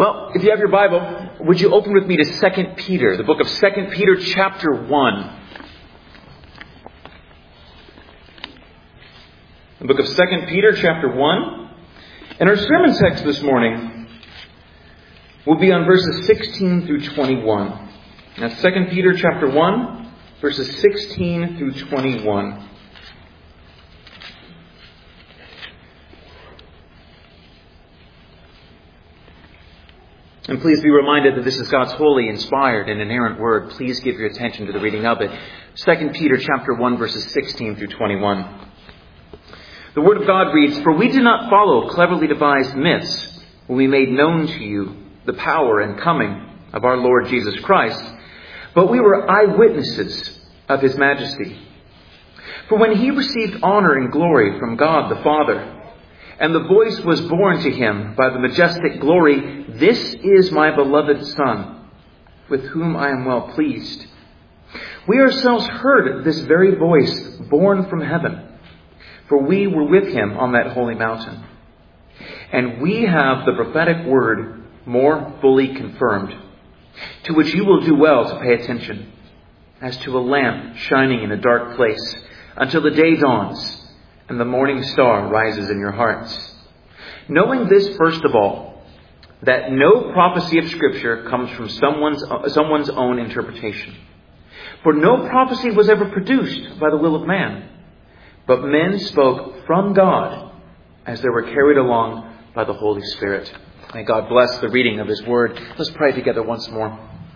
Well, if you have your Bible, would you open with me to 2 Peter, the book of 2 Peter chapter 1. The book of 2 Peter chapter 1. And our sermon text this morning will be on verses 16 through 21. That's 2 Peter chapter 1, verses 16 through 21. And please be reminded that this is God's holy, inspired, and inerrant word. Please give your attention to the reading of it. 2 Peter chapter 1, verses 16 through 21. The word of God reads, "For we did not follow cleverly devised myths when we made known to you the power and coming of our Lord Jesus Christ, but we were eyewitnesses of his majesty. For when he received honor and glory from God the Father, and the voice was borne to him by the majestic glory, 'This is my beloved Son, with whom I am well pleased.' We ourselves heard this very voice borne from heaven, for we were with him on that holy mountain. And we have the prophetic word more fully confirmed, to which you will do well to pay attention, as to a lamp shining in a dark place, until the day dawns and the morning star rises in your hearts. Knowing this first of all, that no prophecy of Scripture comes from someone's own interpretation. For no prophecy was ever produced by the will of man, but men spoke from God as they were carried along by the Holy Spirit." May God bless the reading of his word. Let's pray together once more.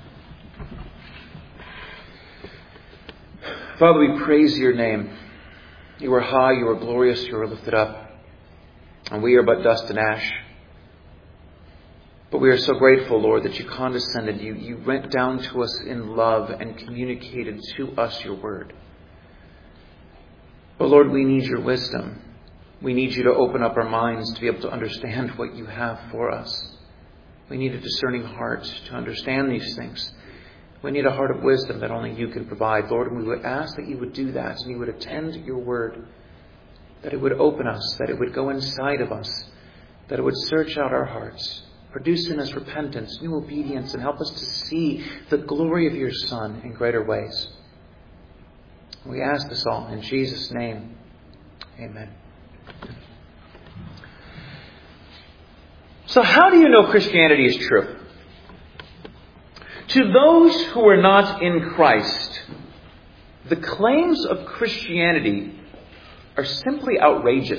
Father, we praise your name. You are high, you are glorious, you are lifted up. And we are but dust and ash. But we are so grateful, Lord, that you condescended. You went down to us in love and communicated to us your word. But Lord, we need your wisdom. We need you to open up our minds to be able to understand what you have for us. We need a discerning heart to understand these things. We need a heart of wisdom that only you can provide, Lord. And we would ask that you would do that, and you would attend to your word, that it would open us, that it would go inside of us, that it would search out our hearts, produce in us repentance, new obedience, and help us to see the glory of your Son in greater ways. We ask this all in Jesus' name. Amen. So how do you know Christianity is true? To those who are not in Christ, the claims of Christianity are simply outrageous.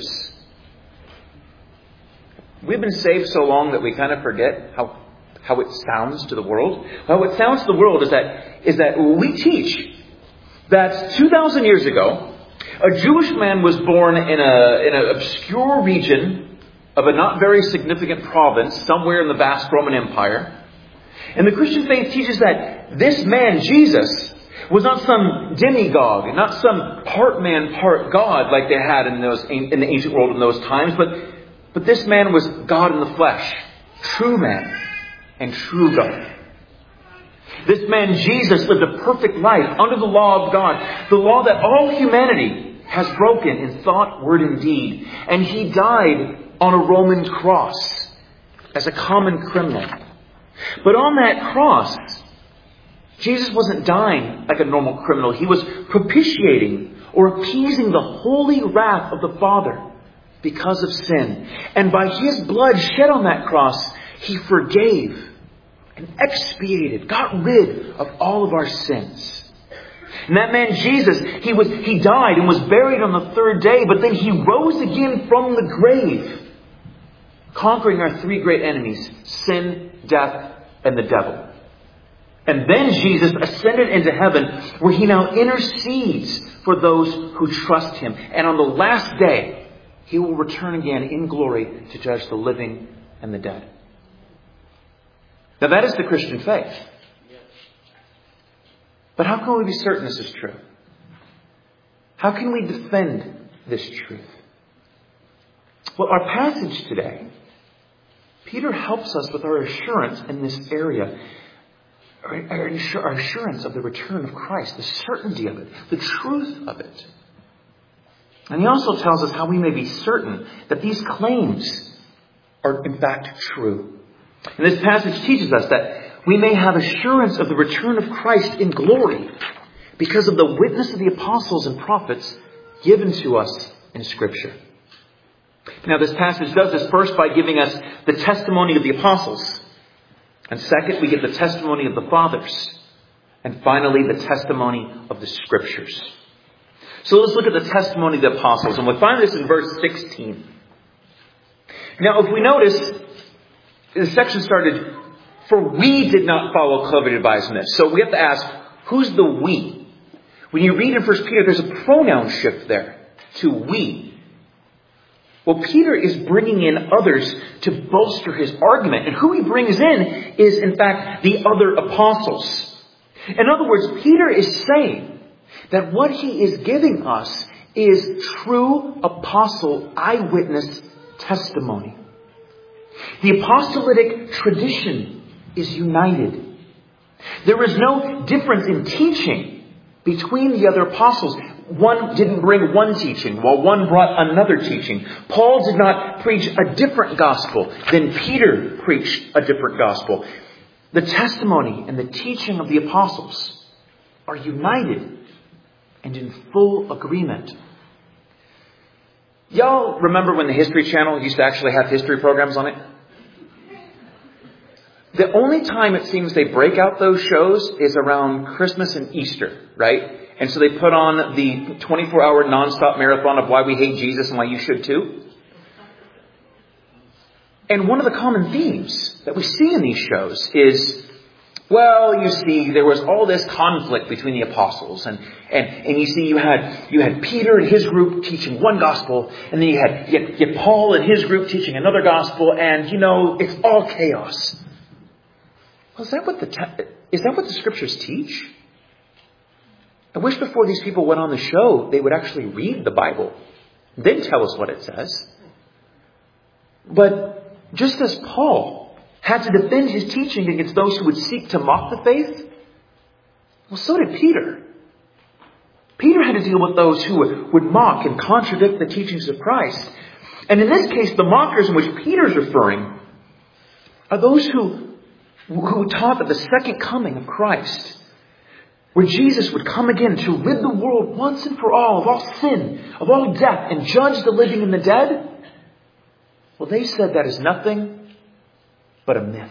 We've been saved so long that we kind of forget how it sounds to the world. How it sounds to the world is that we teach that 2,000 years ago, a Jewish man was born in an obscure region of a not very significant province somewhere in the vast Roman Empire. And the Christian faith teaches that this man, Jesus, was not some demigod, not some part man, part God like they had in the ancient world in those times, but this man was God in the flesh, true man and true God. This man, Jesus, lived a perfect life under the law of God, the law that all humanity has broken in thought, word, and deed. And he died on a Roman cross as a common criminal. But on that cross, Jesus wasn't dying like a normal criminal. He was propitiating or appeasing the holy wrath of the Father because of sin. And by his blood shed on that cross, he forgave and expiated, got rid of all of our sins. And that man Jesus, he died and was buried on the third day, but then he rose again from the grave, conquering our three great enemies, sin, death, and the devil. And then Jesus ascended into heaven, where he now intercedes for those who trust him. And on the last day, he will return again in glory to judge the living and the dead. Now that is the Christian faith. But how can we be certain this is true? How can we defend this truth? Well, our passage today, Peter helps us with our assurance in this area. Our assurance of the return of Christ, the certainty of it, the truth of it. And he also tells us how we may be certain that these claims are in fact true. And this passage teaches us that we may have assurance of the return of Christ in glory because of the witness of the apostles and prophets given to us in Scripture. Now, this passage does this first by giving us the testimony of the apostles. And second, we get the testimony of the fathers. And finally, the testimony of the Scriptures. So let's look at the testimony of the apostles. And we'll find this in verse 16. Now, if we notice, the section started, "For we did not follow coveted advice in this." So we have to ask, who's the we? When you read in 1 Peter, there's a pronoun shift there to we. Well, Peter is bringing in others to bolster his argument. And who he brings in is, in fact, the other apostles. In other words, Peter is saying that what he is giving us is true apostle eyewitness testimony. The apostolic tradition is united. There is no difference in teaching between the other apostles. One didn't bring one teaching, while one brought another teaching. Paul did not preach a different gospel than Peter preached a different gospel. The testimony and the teaching of the apostles are united and in full agreement. Y'all remember when the History Channel used to actually have history programs on it? The only time it seems they break out those shows is around Christmas and Easter, right? And so they put on the 24-hour nonstop marathon of why we hate Jesus and why you should too. And one of the common themes that we see in these shows is, well, you see, there was all this conflict between the apostles. And you see, you had Peter and his group teaching one gospel. And then you had Paul and his group teaching another gospel. And, it's all chaos. Well, is that what the Scriptures teach? I wish before these people went on the show, they would actually read the Bible. Then tell us what it says. But just as Paul had to defend his teaching against those who would seek to mock the faith, well, so did Peter. Peter had to deal with those who would mock and contradict the teachings of Christ. And in this case, the mockers in which Peter's referring are those who taught that the second coming of Christ, where Jesus would come again to rid the world once and for all of all sin, of all death, and judge the living and the dead, well, they said that is nothing but a myth.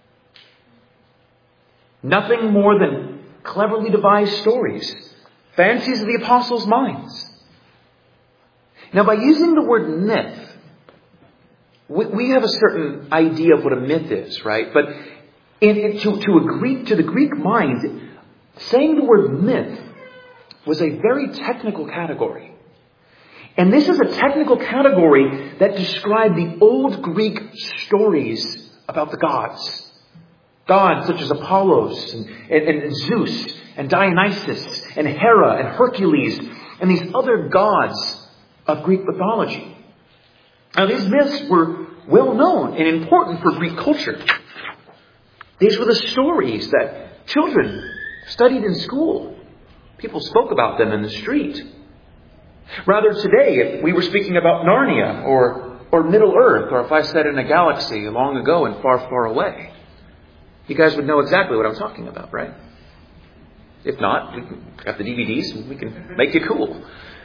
Nothing more than cleverly devised stories, fancies of the apostles' minds. Now, by using the word myth, we have a certain idea of what a myth is, right? But to the Greek mind, saying the word myth was a very technical category. And this is a technical category that described the old Greek stories about the gods. Gods such as Apollos and Zeus and Dionysus and Hera and Hercules and these other gods of Greek mythology. Now, these myths were well known and important for Greek culture. These were the stories that children studied in school. People spoke about them in the street. Rather, today, if we were speaking about Narnia or Middle Earth, or if I said in a galaxy long ago and far, far away, you guys would know exactly what I'm talking about, right? If not, we got the DVDs and we can make you cool.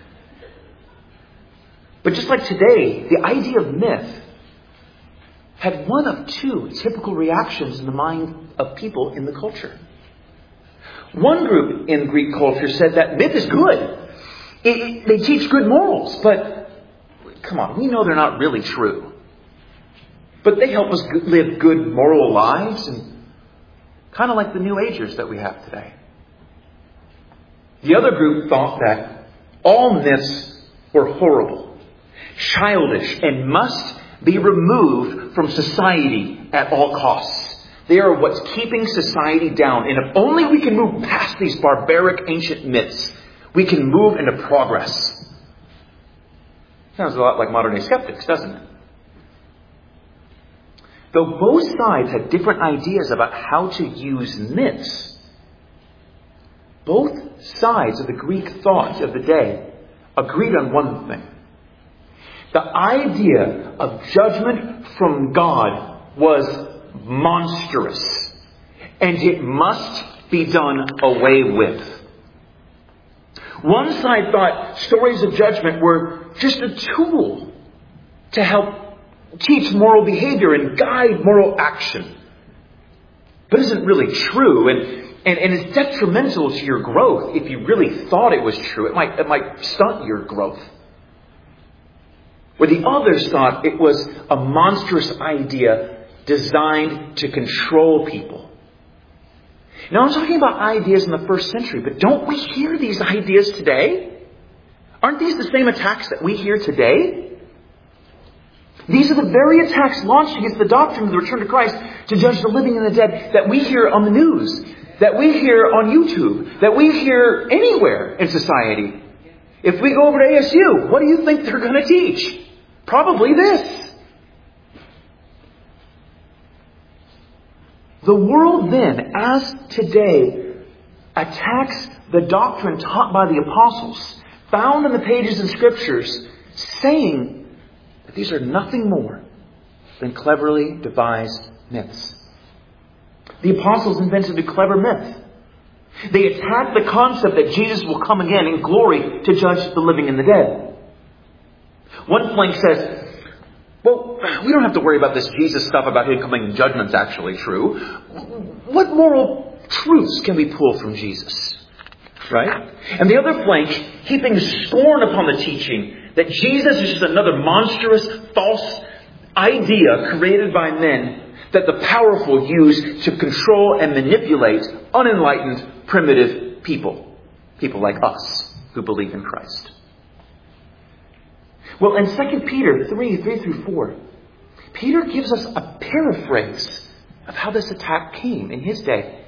But just like today, the idea of myth had one of two typical reactions in the mind of people in the culture. One group in Greek culture said that myth is good. They teach good morals, but come on, we know they're not really true. But they help us live good moral lives, and kind of like the New Agers that we have today. The other group thought that all myths were horrible, childish, and must be removed from society at all costs. They are what's keeping society down. And if only we can move past these barbaric ancient myths, we can move into progress. Sounds a lot like modern day skeptics, doesn't it? Though both sides had different ideas about how to use myths, both sides of the Greek thought of the day agreed on one thing. The idea of judgment from God was monstrous. And it must be done away with. One side thought stories of judgment were just a tool to help teach moral behavior and guide moral action. But isn't really true, and it's detrimental to your growth if you really thought it was true. It might stunt your growth. Where the others thought it was a monstrous idea designed to control people. Now I'm talking about ideas in the first century, but don't we hear these ideas today? Aren't these the same attacks that we hear today? These are the very attacks launched against the doctrine of the return to Christ to judge the living and the dead that we hear on the news, that we hear on YouTube, that we hear anywhere in society. If we go over to ASU, what do you think they're going to teach? Probably this. The world then, as today, attacks the doctrine taught by the apostles, found in the pages of Scriptures, saying that these are nothing more than cleverly devised myths. The apostles invented a clever myth. They attacked the concept that Jesus will come again in glory to judge the living and the dead. One flank says, well, we don't have to worry about this Jesus stuff about him coming in judgment's actually true. What moral truths can we pull from Jesus? Right? And the other flank, heaping scorn upon the teaching that Jesus is just another monstrous, false idea created by men that the powerful use to control and manipulate unenlightened, primitive people. People like us who believe in Christ. Well, in 2 Peter 3:3-4, Peter gives us a paraphrase of how this attack came in his day.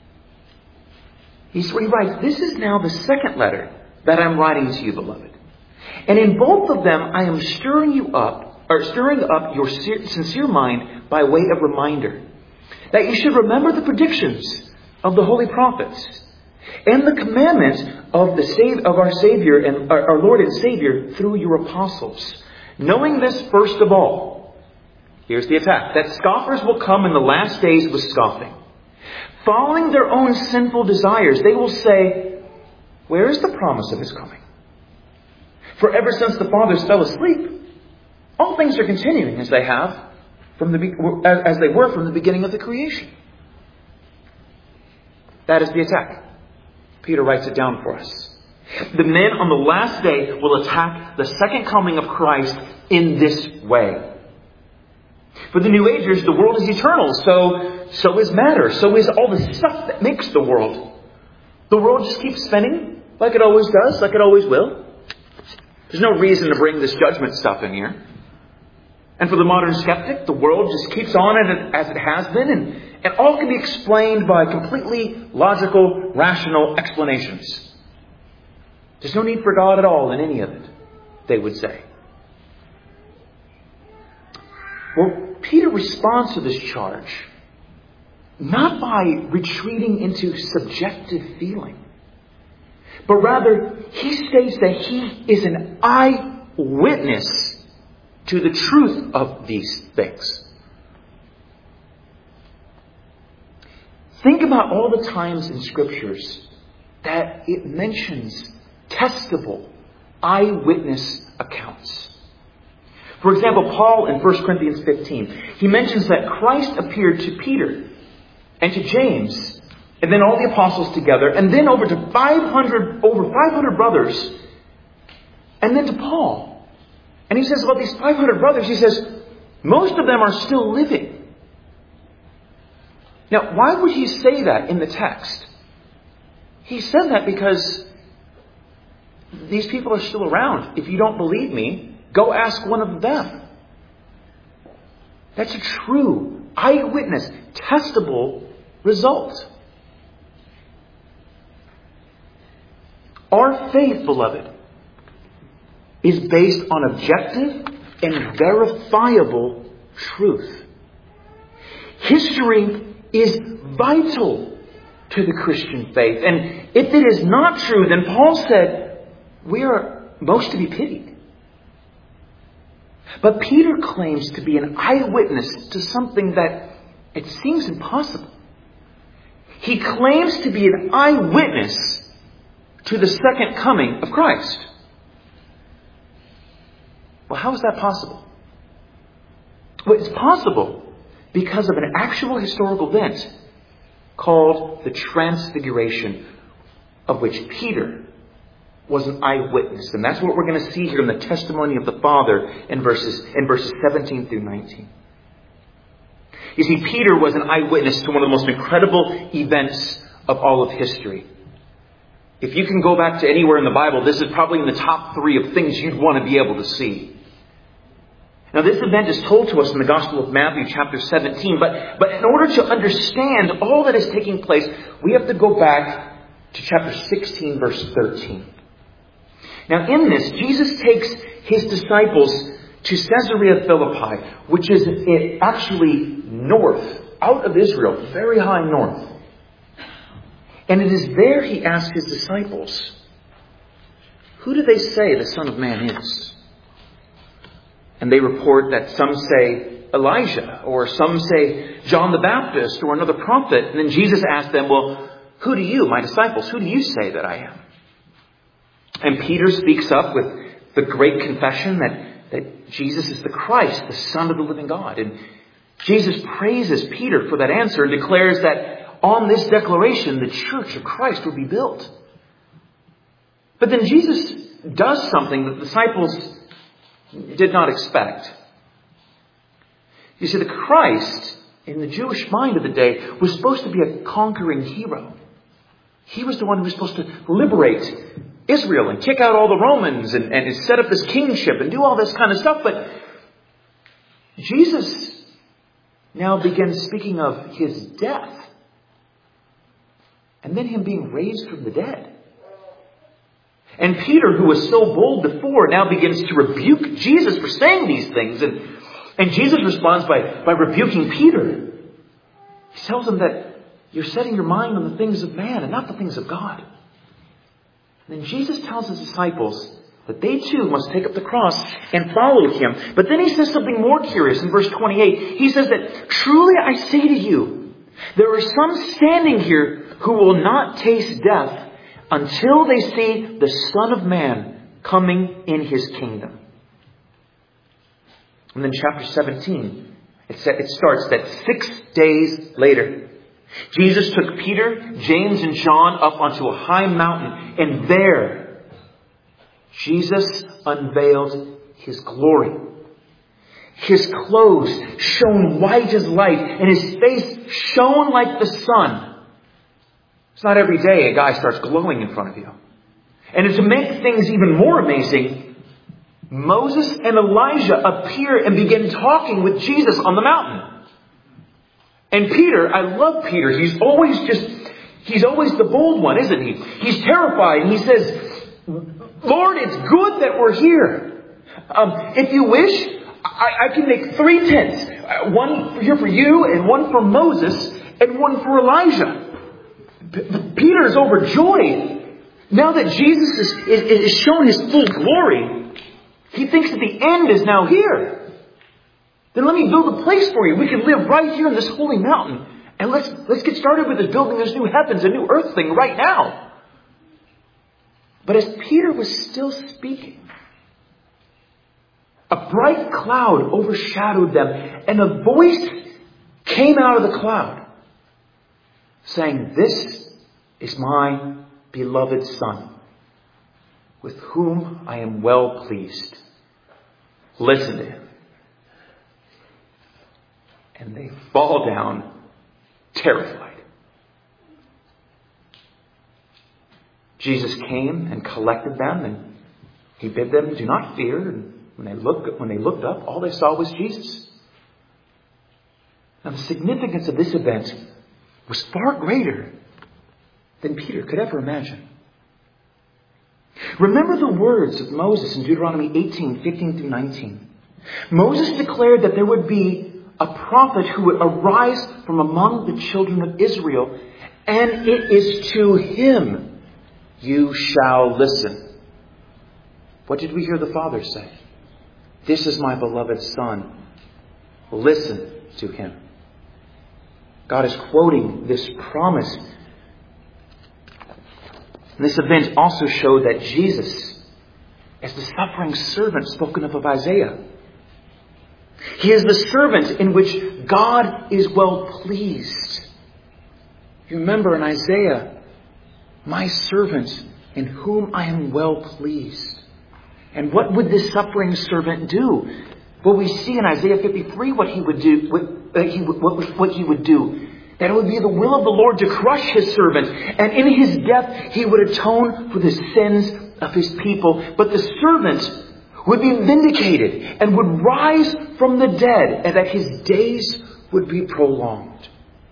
He writes, "This is now the second letter that I'm writing to you, beloved. And in both of them I am stirring up your sincere mind by way of reminder, that you should remember the predictions of the holy prophets and the commandments of our Savior and our Lord and Savior through your apostles. Knowing this first of all," here's the attack, "that scoffers will come in the last days with scoffing. Following their own sinful desires, they will say, 'Where is the promise of his coming?' For ever since the fathers fell asleep, all things are continuing as they were from the beginning of the creation." That is the attack. Peter writes it down for us. The men on the last day will attack the second coming of Christ in this way. For the New Agers, the world is eternal, so is matter, so is all the stuff that makes the world. The world just keeps spinning like it always does, like it always will. There's no reason to bring this judgment stuff in here. And for the modern skeptic, the world just keeps on as it has been, and all can be explained by completely logical, rational explanations. There's no need for God at all in any of it, they would say. Well, Peter responds to this charge not by retreating into subjective feeling, but rather he states that he is an eyewitness to the truth of these things. Think about all the times in Scriptures that it mentions testable eyewitness accounts. For example, Paul in 1 Corinthians 15, he mentions that Christ appeared to Peter and to James and then all the apostles together, and then over 500 brothers, and then to Paul. And he says about these 500 brothers, he says, most of them are still living. Now, why would he say that in the text? He said that because these people are still around. If you don't believe me, go ask one of them. That's a true, eyewitness, testable result. Our faith, beloved, is based on objective and verifiable truth. History is vital to the Christian faith. And if it is not true, then Paul said, we are most to be pitied. But Peter claims to be an eyewitness to something that It seems impossible. He claims to be an eyewitness to the second coming of Christ. Well, how is that possible? Well, it's possible because of an actual historical event called the Transfiguration, of which Peter was an eyewitness. And that's what we're going to see here in the testimony of the Father in verses 17 through 19. You see, Peter was an eyewitness to one of the most incredible events of all of history. If you can go back to anywhere in the Bible, this is probably in the top 3 of things you'd want to be able to see. Now, this event is told to us in the Gospel of Matthew chapter 17, but in order to understand all that is taking place, we have to go back to chapter 16, verse 13. Now, in this, Jesus takes his disciples to Caesarea Philippi, which is actually north, out of Israel, very high north. And it is there he asks his disciples, "Who do they say the Son of Man is?" And they report that some say Elijah, or some say John the Baptist, or another prophet. And then Jesus asked them, "Well, who do you, my disciples, who do you say that I am?" And Peter speaks up with the great confession that Jesus is the Christ, the Son of the living God. And Jesus praises Peter for that answer and declares that on this declaration, the church of Christ would be built. But then Jesus does something that the disciples did not expect. You see, the Christ, in the Jewish mind of the day, was supposed to be a conquering hero. He was the one who was supposed to liberate Israel and kick out all the Romans and set up this kingship and do all this kind of stuff. But Jesus now begins speaking of his death and then him being raised from the dead. And Peter, who was so bold before, now begins to rebuke Jesus for saying these things. And Jesus responds by rebuking Peter. He tells him that you're setting your mind on the things of man and not the things of God. And then Jesus tells his disciples that they too must take up the cross and follow him. But then he says something more curious in verse 28. He says that, "Truly I say to you, there are some standing here who will not taste death until they see the Son of Man coming in his kingdom." And then chapter 17, it starts that 6 days later, Jesus took Peter, James, and John up onto a high mountain, and there Jesus unveiled his glory. His clothes shone white as light, and his face shone like the sun. It's not every day a guy starts glowing in front of you. And to make things even more amazing, Moses and Elijah appear and begin talking with Jesus on the mountain. And Peter, I love Peter. He's always the bold one, isn't he? He's terrified. And he says, "Lord, it's good that we're here. If you wish, I can make 3 tents. One here for you, and one for Moses, and one for Elijah." Peter is overjoyed. Now that Jesus is shown his full glory, he thinks that the end is now here. Then let me build a place for you. We can live right here in this holy mountain. And let's get started with this building this new heavens and new earth thing right now. But as Peter was still speaking, a bright cloud overshadowed them, and a voice came out of the cloud saying, "This is my beloved Son, with whom I am well pleased. Listen to him." And they fall down terrified. Jesus came and collected them, and he bid them, "Do not fear." And when they looked up, all they saw was Jesus. Now, the significance of this event was far greater than Peter could ever imagine. Remember the words of Moses in Deuteronomy 18, 15 through 19. Moses declared that there would be a prophet who would arise from among the children of Israel, and it is to him you shall listen. What did we hear the Father say? "This is my beloved Son. Listen to him." God is quoting this promise. This event also showed that Jesus is the suffering servant spoken of Isaiah. He is the servant in which God is well pleased. You remember in Isaiah, my servant in whom I am well pleased. And what would this suffering servant do? Well, we see in Isaiah 53 what he would do. What he would do. That it would be the will of the Lord to crush his servant. And in his death, he would atone for the sins of his people. But the servant would be vindicated and would rise from the dead, and that his days would be prolonged.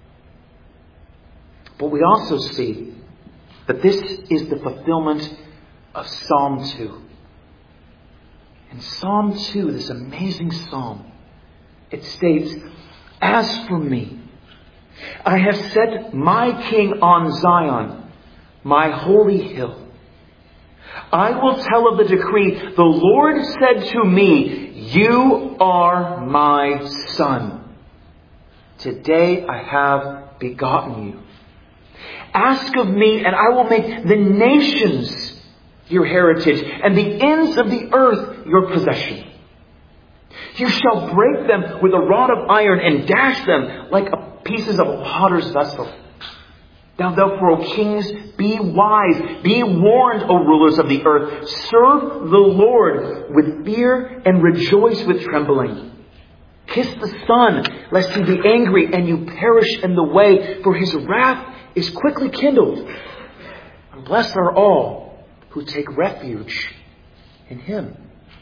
But we also see that this is the fulfillment of Psalm 2. In Psalm 2, this amazing psalm, it states, "As for me, I have set my king on Zion, my holy hill. I will tell of the decree. The Lord said to me, you are my son. Today I have begotten you. Ask of me, and I will make the nations your heritage, and the ends of the earth your possession. You shall break them with a rod of iron and dash them like pieces of a potter's vessel. Now therefore, O kings, be wise. Be warned, O rulers of the earth. Serve the Lord with fear and rejoice with trembling. Kiss the Son, lest he be angry and you perish in the way, for his wrath is quickly kindled. And blessed are all who take refuge in him."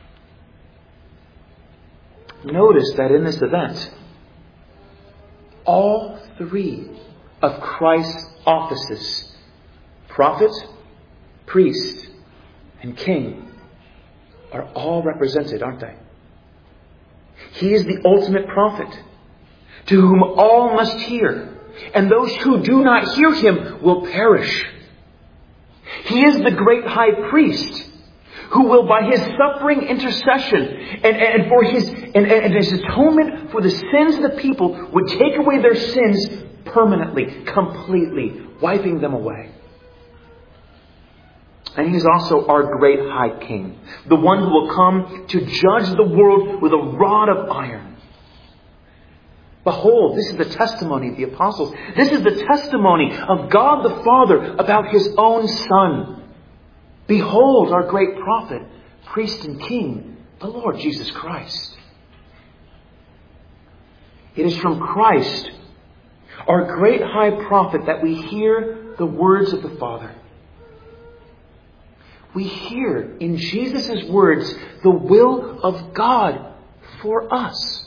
Notice that in this event, all three of Christ's offices, prophet, priest, and king, are all represented, aren't they? He is the ultimate prophet, to whom all must hear, and those who do not hear him will perish. He is the great high priest, who will, by his suffering intercession and for his atonement for the sins of the people, would take away their sins permanently, completely, wiping them away. And he is also our great high king, the one who will come to judge the world with a rod of iron. Behold, this is the testimony of the apostles. This is the testimony of God the Father about his own Son. Behold our great prophet, priest and king, the Lord Jesus Christ. It is from Christ, our great high prophet, that we hear the words of the Father. We hear in Jesus' words the will of God for us.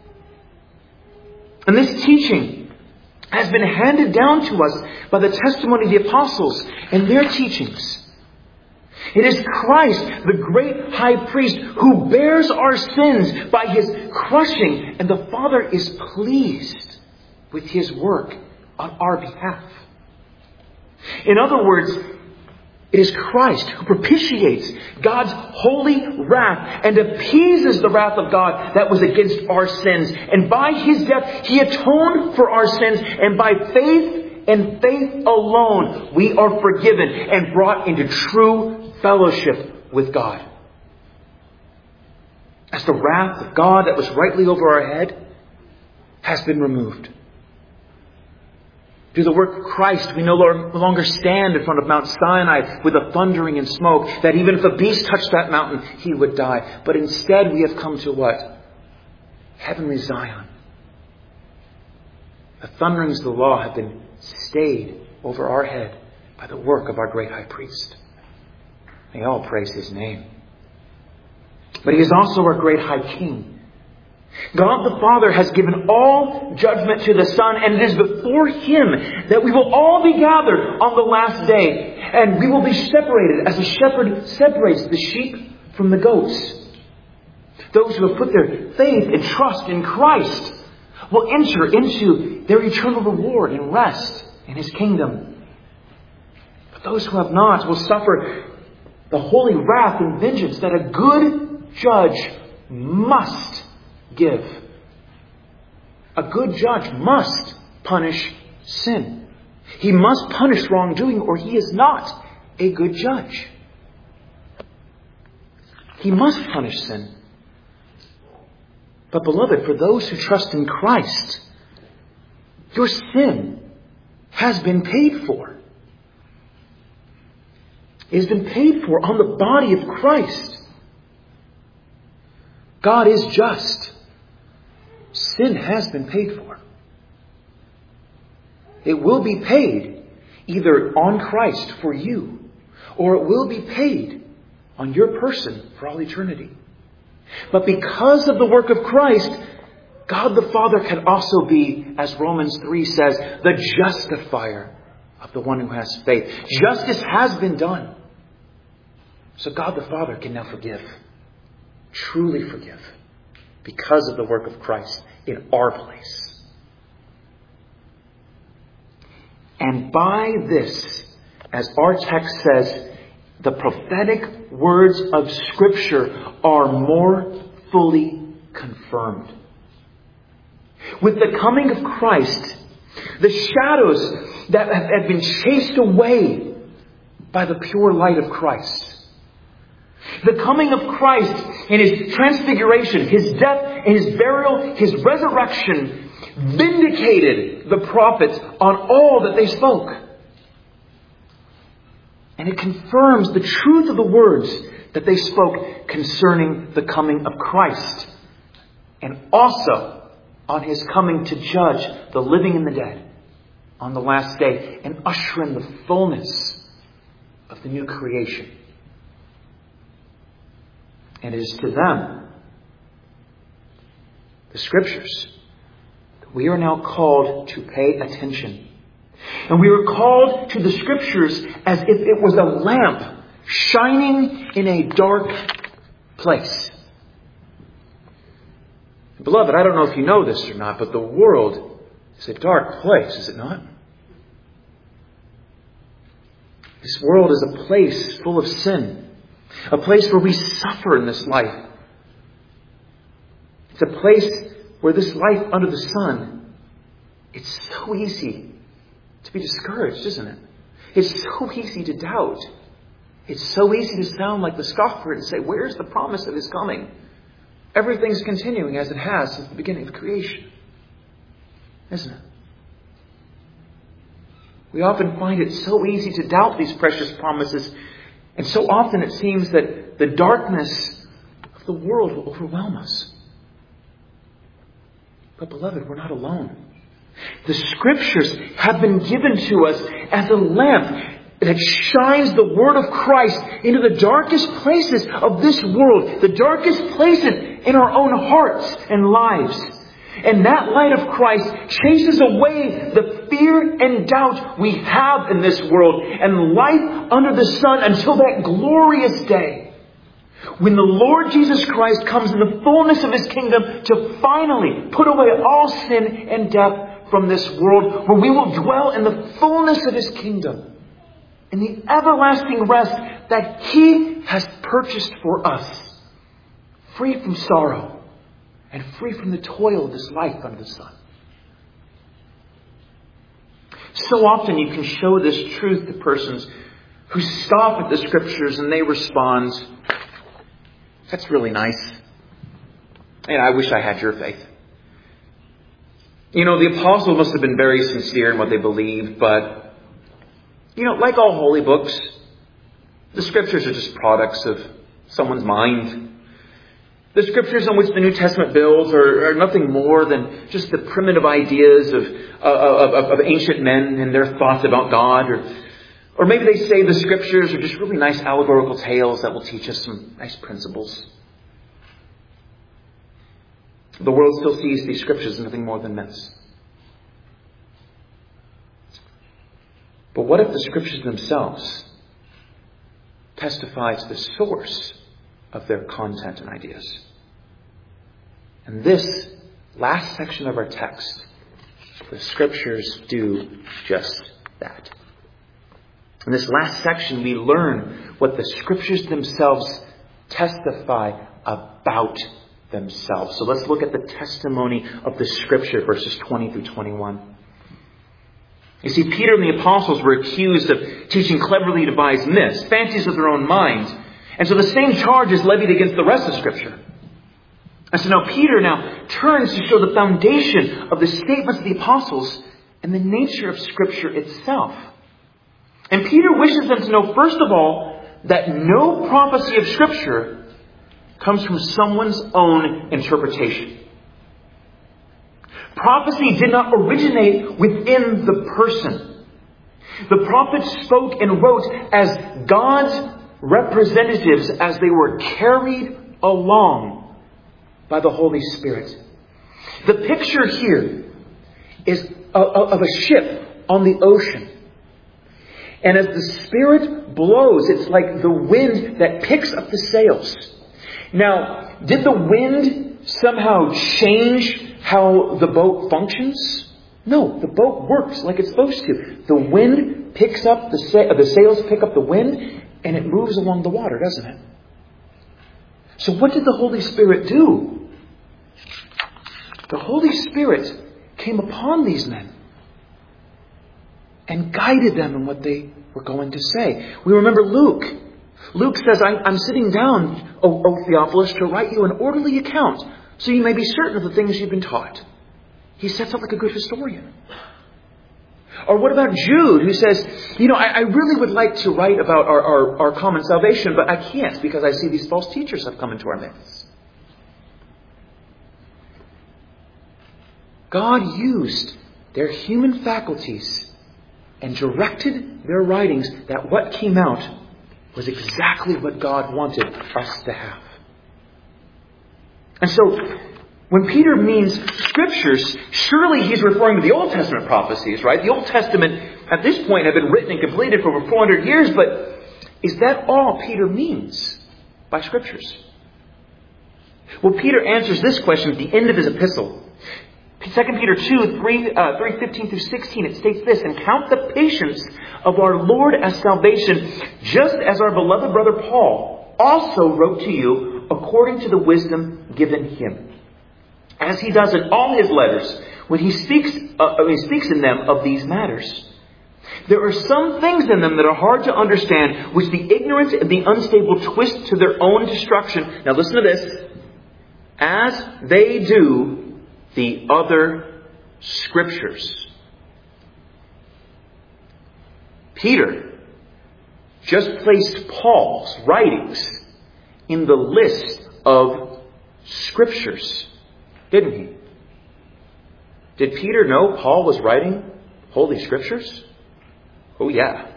And this teaching has been handed down to us by the testimony of the apostles and their teachings. It is Christ, the great high priest, who bears our sins by his crushing, and the Father is pleased with his work on our behalf. In other words, it is Christ who propitiates God's holy wrath and appeases the wrath of God that was against our sins. And by his death, he atoned for our sins. And by faith and faith alone, we are forgiven and brought into true fellowship with God. As the wrath of God that was rightly over our head has been removed. Through the work of Christ, we no longer stand in front of Mount Sinai with a thundering and smoke, that even if a beast touched that mountain, he would die. But instead we have come to what? Heavenly Zion. The thunderings of the law have been stayed over our head by the work of our great high priest. May all praise his name. But he is also our great high king. God the Father has given all judgment to the Son, and it is before him that we will all be gathered on the last day. And we will be separated as a shepherd separates the sheep from the goats. Those who have put their faith and trust in Christ will enter into their eternal reward and rest in his kingdom. But those who have not will suffer the holy wrath and vengeance that a good judge must give. A good judge must punish sin. He must punish wrongdoing, or He is not a good judge. He must punish sin. But beloved, for those who trust in Christ, your sin has been paid for. It has been paid for on the body of Christ. God is just. Sin has been paid for. It will be paid either on Christ for you, or it will be paid on your person for all eternity. But because of the work of Christ, God the Father can also be, as Romans 3 says, the justifier of the one who has faith. Justice has been done. So God the Father can now forgive. Truly forgive. Because of the work of Christ in our place. And by this, as our text says, the prophetic words of Scripture are more fully confirmed. With the coming of Christ, the shadows that have been chased away by the pure light of Christ. The coming of Christ and His transfiguration, His death and His burial, His resurrection vindicated the prophets on all that they spoke. And it confirms the truth of the words that they spoke concerning the coming of Christ. And also on His coming to judge the living and the dead on the last day and usher in the fullness of the new creation. And it is to them, the Scriptures, that we are now called to pay attention. And we are called to the Scriptures as if it was a lamp shining in a dark place. Beloved, I don't know if you know this or not, but the world is a dark place, is it not? This world is a place full of sin. A place where we suffer in this life. It's a place where this life under the sun, it's so easy to be discouraged, isn't it? It's so easy to doubt. It's so easy to sound like the scoffer and say, where's the promise of His coming? Everything's continuing as it has since the beginning of creation. Isn't it? We often find it so easy to doubt these precious promises. And so often it seems that the darkness of the world will overwhelm us. But beloved, we're not alone. The Scriptures have been given to us as a lamp that shines the Word of Christ into the darkest places of this world, the darkest places in our own hearts and lives. And that light of Christ chases away the fear and doubt we have in this world and life under the sun until that glorious day when the Lord Jesus Christ comes in the fullness of His kingdom to finally put away all sin and death from this world, where we will dwell in the fullness of His kingdom, in the everlasting rest that He has purchased for us, free from sorrow and free from the toil of this life under the sun. So often you can show this truth to persons who scoff at the Scriptures and they respond, that's really nice. And I wish I had your faith. You know, the apostles must have been very sincere in what they believed, but, you know, like all holy books, the Scriptures are just products of someone's mind. The Scriptures on which the New Testament builds are nothing more than just the primitive ideas of ancient men and their thoughts about God. Or maybe they say the Scriptures are just really nice allegorical tales that will teach us some nice principles. The world still sees these Scriptures as nothing more than myths. But what if the Scriptures themselves testify to the source of their content and ideas? And this last section of our text, the Scriptures do just that. In this last section, we learn what the Scriptures themselves testify about themselves. So let's look at the testimony of the Scripture, verses 20 through 21. You see, Peter and the apostles were accused of teaching cleverly devised myths, fancies of their own minds. And so the same charge is levied against the rest of Scripture. And so now Peter turns to show the foundation of the statements of the apostles and the nature of Scripture itself. And Peter wishes them to know, first of all, that no prophecy of Scripture comes from someone's own interpretation. Prophecy did not originate within the person. The prophets spoke and wrote as God's representatives as they were carried along by the Holy Spirit. The picture here is of a ship on the ocean. And as the Spirit blows, it's like the wind that picks up the sails. Now, did the wind somehow change how the boat functions? No, the boat works like it's supposed to. The wind picks up the sails pick up the wind, and it moves along the water, doesn't it? So what did the Holy Spirit do? The Holy Spirit came upon these men and guided them in what they were going to say. We remember Luke. Luke says, I'm sitting down, O Theophilus, to write you an orderly account, so you may be certain of the things you've been taught. He sets up like a good historian. Or what about Jude, who says, I really would like to write about our common salvation, but I can't because I see these false teachers have come into our midst. God used their human faculties and directed their writings that what came out was exactly what God wanted us to have. And so, when Peter means Scriptures, surely he's referring to the Old Testament prophecies, right? The Old Testament, at this point, have been written and completed for over 400 years, but is that all Peter means by Scriptures? Well, Peter answers this question at the end of his epistle. 2 Peter 2, 3:15 through 16, it states this, "And count the patience of our Lord as salvation, just as our beloved brother Paul also wrote to you according to the wisdom given him, as he does in all his letters when he speaks in them of these matters. There are some things in them that are hard to understand, which the ignorant and the unstable twist to their own destruction." Now listen to this. "As they do the other Scriptures." Peter just placed Paul's writings in the list of Scriptures, didn't he? Did Peter know Paul was writing Holy Scriptures? Oh yeah.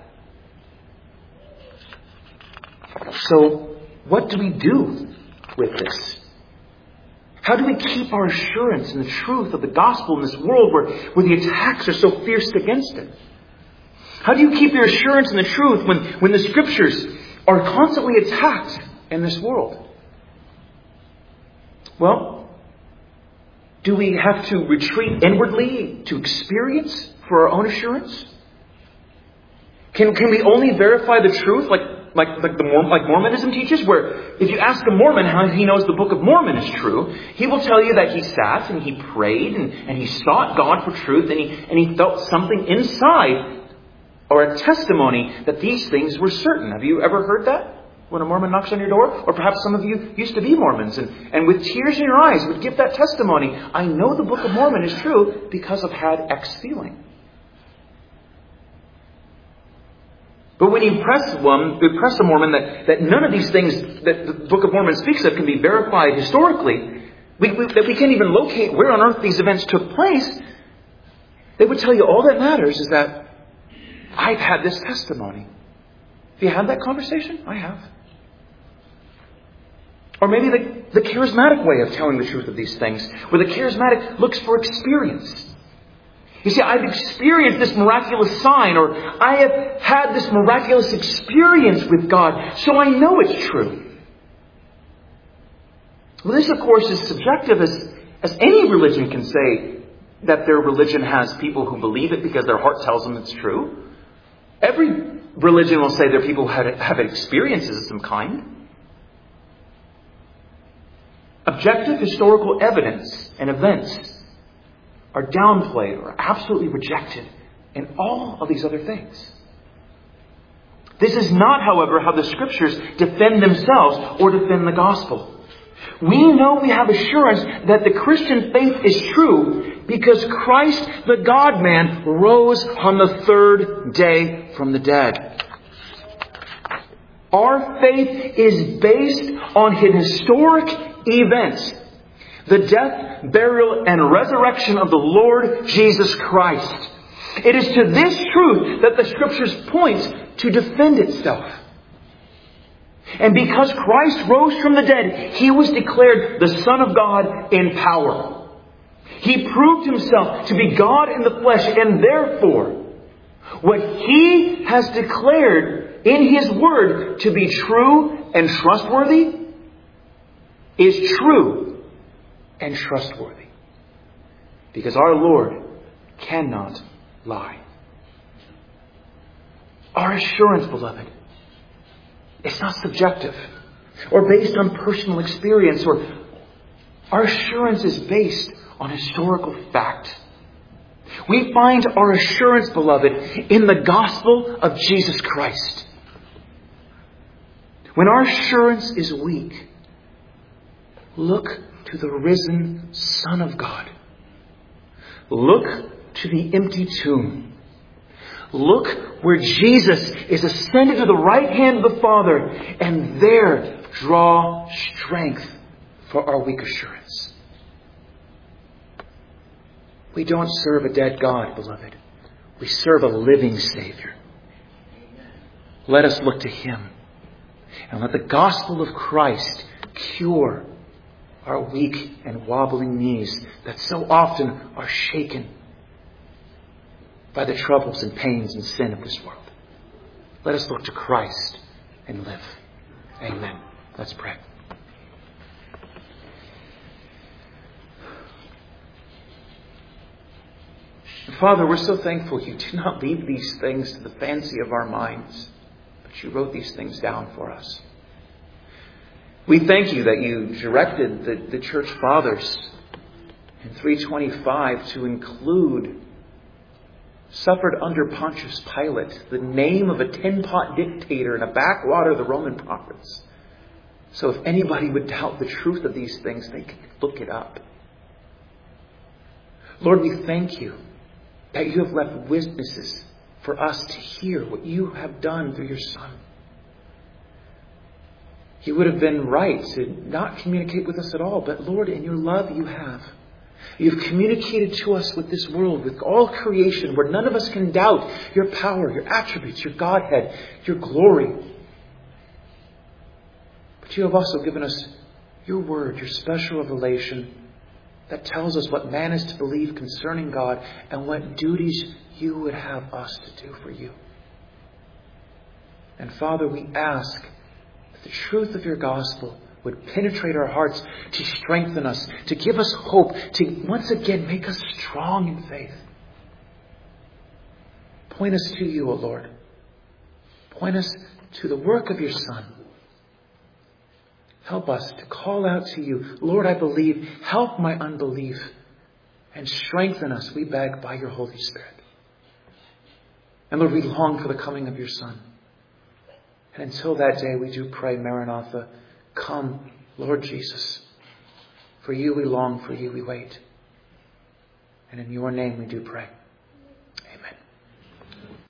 So, what do we do with this? How do we keep our assurance in the truth of the gospel in this world where the attacks are so fierce against it? How do you keep your assurance in the truth when the Scriptures are constantly attacked in this world? Well, do we have to retreat inwardly to experience for our own assurance? Can we only verify the truth like Mormonism teaches, where if you ask a Mormon how he knows the Book of Mormon is true, he will tell you that he sat and he prayed and he sought God for truth and he felt something inside or a testimony that these things were certain. Have you ever heard that when a Mormon knocks on your door? Or perhaps some of you used to be Mormons and with tears in your eyes would give that testimony. I know the Book of Mormon is true because I've had X feeling. But when you press a Mormon that none of these things that the Book of Mormon speaks of can be verified historically, that we can't even locate where on earth these events took place, they would tell you all that matters is that I've had this testimony. Have you had that conversation? I have. Or maybe the charismatic way of telling the truth of these things, where the charismatic looks for experience. You see, I've experienced this miraculous sign, or I have had this miraculous experience with God, so I know it's true. Well, this, of course, is subjective, as any religion can say that their religion has people who believe it because their heart tells them it's true. Every religion will say there are people who have experiences of some kind. Objective historical evidence and events are downplayed or absolutely rejected and all of these other things. This is not, however, how the Scriptures defend themselves or defend the gospel. We know we have assurance that the Christian faith is true because Christ, the God-man, rose on the third day from the dead. Our faith is based on historic events. The death, burial, and resurrection of the Lord Jesus Christ. It is to this truth that the Scriptures point to defend itself. And because Christ rose from the dead, He was declared the Son of God in power. He proved Himself to be God in the flesh, and therefore, what He has declared in His Word to be true and trustworthy is true and trustworthy. Because our Lord cannot lie. Our assurance, beloved, it's not subjective or based on personal experience, or our assurance is based on historical fact. We find our assurance, beloved, in the gospel of Jesus Christ. When our assurance is weak, look to the risen Son of God. Look to the empty tomb. Look where Jesus is ascended to the right hand of the Father, and there draw strength for our weak assurance. We don't serve a dead God, beloved. We serve a living Savior. Let us look to Him, and let the gospel of Christ cure our weak and wobbling knees that so often are shaken by the troubles and pains and sin of this world. Let us look to Christ and live. Amen. Let's pray. Father, we're so thankful You did not leave these things to the fancy of our minds, but You wrote these things down for us. We thank You that You directed the church fathers in 325 to include suffered under Pontius Pilate, the name of a tin-pot dictator in a backwater of the Roman province. So if anybody would doubt the truth of these things, they can look it up. Lord, we thank You that You have left witnesses for us to hear what You have done through Your Son. You would have been right to not communicate with us at all, but Lord, in Your love You have. You've communicated to us with this world, with all creation, where none of us can doubt Your power, Your attributes, Your Godhead, Your glory. But You have also given us Your word, Your special revelation that tells us what man is to believe concerning God and what duties You would have us to do for You. And Father, we ask that the truth of Your gospel would penetrate our hearts, to strengthen us, to give us hope, to once again make us strong in faith. Point us to You, O Lord. Point us to the work of Your Son. Help us to call out to You, Lord, I believe. Help my unbelief. And strengthen us, we beg, by Your Holy Spirit. And Lord, we long for the coming of Your Son. And until that day, we do pray, Maranatha, come, Lord Jesus. For You we long, for You we wait. And in Your name we do pray.